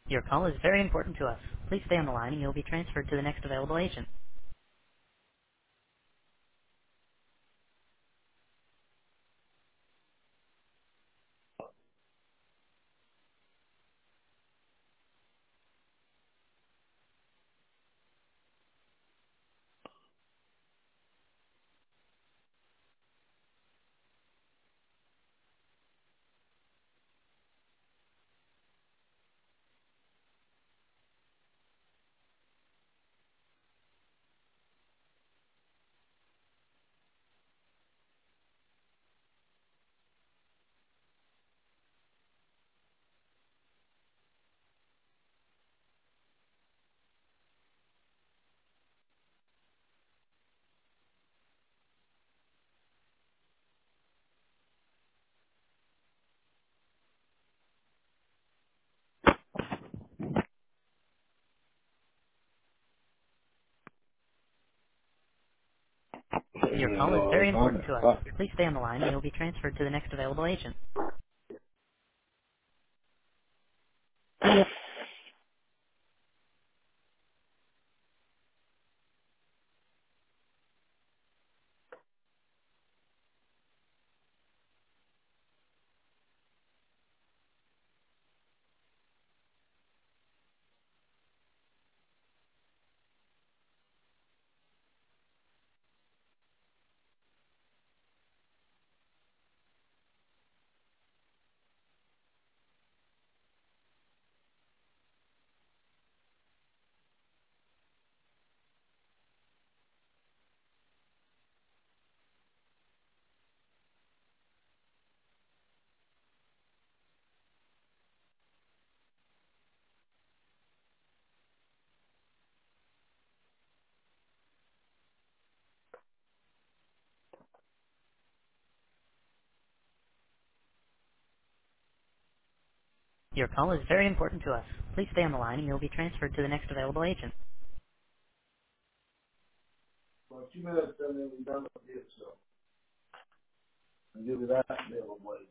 Your call is very important to us. Please stay on the line and you'll be transferred to the next available agent. Your call is very important to us. Fuck. Please stay on the line and you'll be transferred to the next available agent. Your call is very important to us. Please stay on the line and you'll be transferred to the next available agent. Well, 2 minutes, then we'll be done with it, so I'll give you that little blade.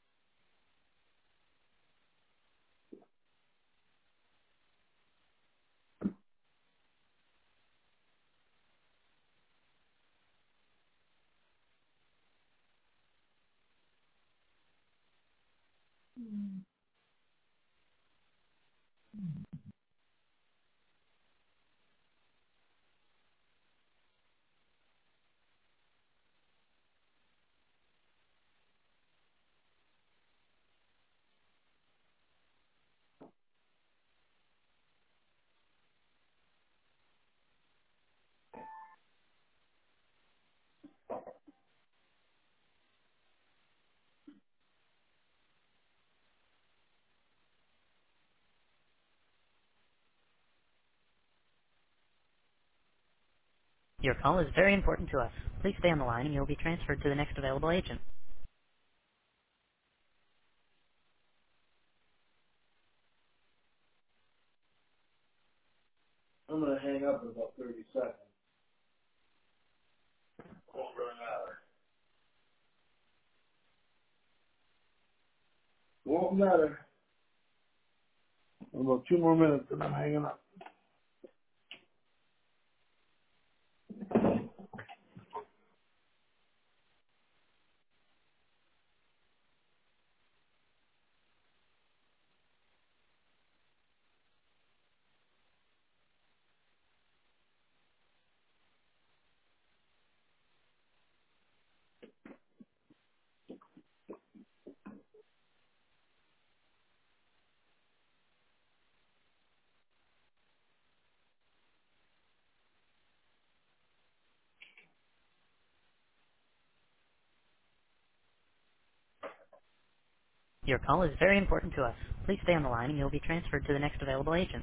Your call is very important to us. Please stay on the line and you'll be transferred to the next available agent. I'm gonna hang up in about 30 seconds. Won't really matter. Won't matter. About 2 more minutes and I'm hanging up. Your call is very important to us. Please stay on the line and you'll be transferred to the next available agent.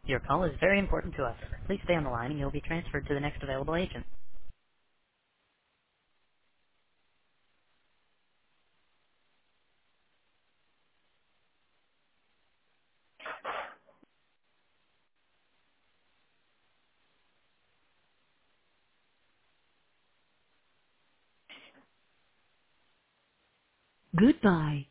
Your call is very important to us. Please stay on the line and you'll be transferred to the next available agent. Goodbye.